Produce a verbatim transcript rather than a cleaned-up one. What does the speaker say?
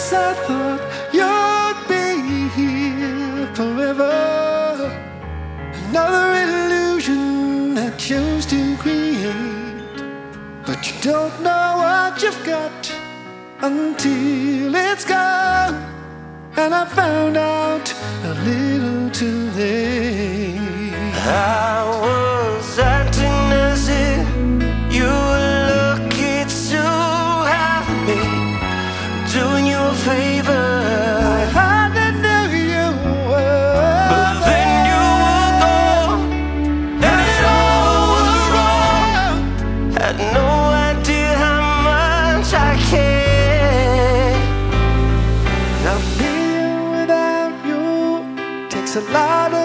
Guess I thought you'd be here forever. Another illusion I chose to create, but you don't know what you've got until it's gone. And I found out a little too late. I was acting as if you were lucky to have me, doing you a favor. I hardly knew you were, but then you were gone, and it all was wrong. Had no idea how much I care. Now being without you takes a lot of